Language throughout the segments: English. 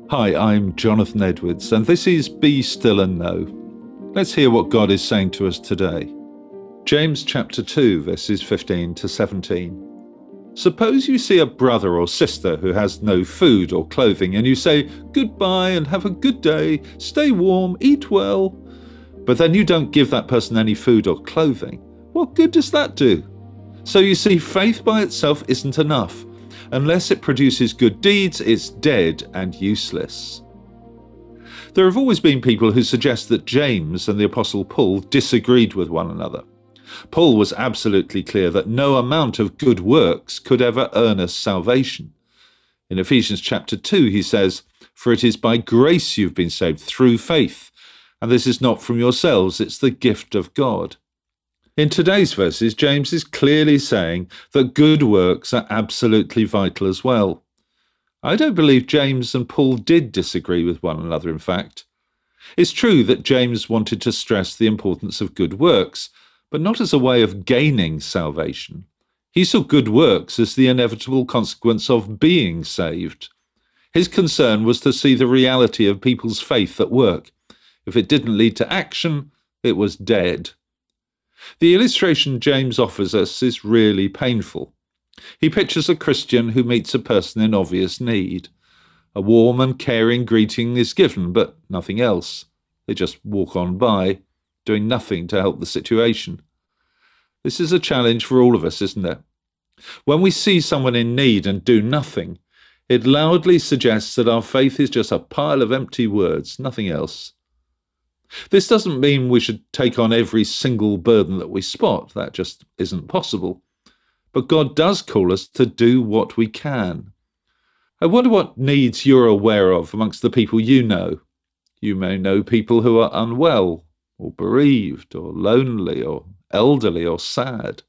Hi, I'm Jonathan Edwards, and this is Be Still and Know. Let's hear what God is saying to us today. James chapter 2, verses 15 to 17. Suppose you see a brother or sister who has no food or clothing, and you say, "Goodbye and have a good day, stay warm, eat well," but then you don't give that person any food or clothing. What good does that do? So you see, faith by itself isn't enough. Unless it produces good deeds, it's dead and useless. There have always been people who suggest that James and the Apostle Paul disagreed with one another. Paul was absolutely clear that no amount of good works could ever earn us salvation. In Ephesians chapter 2, he says, "For it is by grace you've been saved through faith, and this is not from yourselves, it's the gift of God." In today's verses, James is clearly saying that good works are absolutely vital as well. I don't believe James and Paul did disagree with one another, in fact. It's true that James wanted to stress the importance of good works, but not as a way of gaining salvation. He saw good works as the inevitable consequence of being saved. His concern was to see the reality of people's faith at work. If it didn't lead to action, it was dead. The illustration James offers us is really painful. He pictures a Christian who meets a person in obvious need. A warm and caring greeting is given, but nothing else. They just walk on by, doing nothing to help the situation. This is a challenge for all of us, isn't it? When we see someone in need and do nothing, it loudly suggests that our faith is just a pile of empty words, nothing else. This doesn't mean we should take on every single burden that we spot. That just isn't possible. But God does call us to do what we can. I wonder what needs you're aware of amongst the people you know. You may know people who are unwell, or bereaved, or lonely, or elderly, or sad.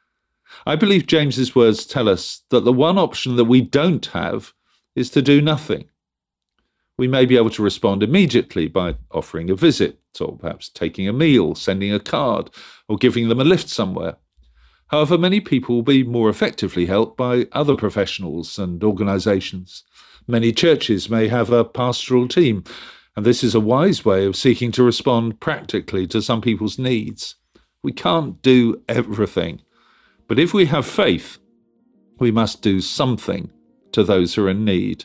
I believe James's words tell us that the one option that we don't have is to do nothing. We may be able to respond immediately by offering a visit, or perhaps taking a meal, sending a card, or giving them a lift somewhere. However, many people will be more effectively helped by other professionals and organisations. Many churches may have a pastoral team, and this is a wise way of seeking to respond practically to some people's needs. We can't do everything, but if we have faith, we must do something to those who are in need.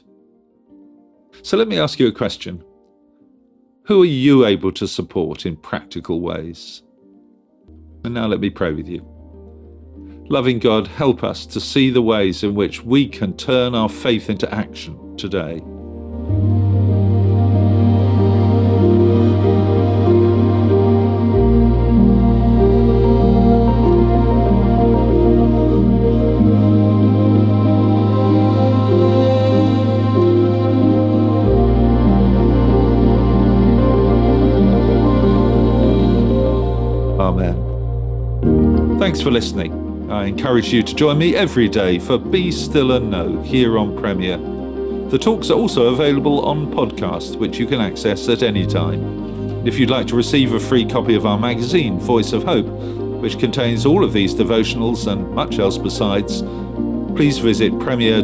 So let me ask you a question. Who are you able to support in practical ways? And now let me pray with you. Loving God, help us to see the ways in which we can turn our faith into action today. Amen. Thanks for listening. I encourage you to join me every day for Be Still and Know here on Premier. The talks are also available on podcast, which you can access at any time. If you'd like to receive a free copy of our magazine, Voice of Hope, which contains all of these devotionals and much else besides, please visit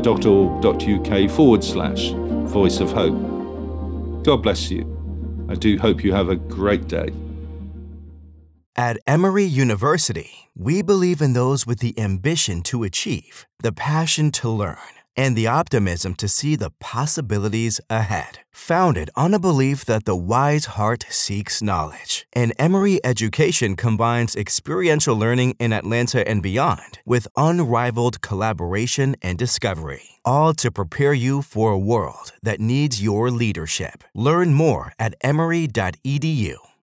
premier.org.uk/Voice of Hope. God bless you. I do hope you have a great day. At Emory University, we believe in those with the ambition to achieve, the passion to learn, and the optimism to see the possibilities ahead. Founded on a belief that the wise heart seeks knowledge, and Emory education combines experiential learning in Atlanta and beyond with unrivaled collaboration and discovery, all to prepare you for a world that needs your leadership. Learn more at emory.edu.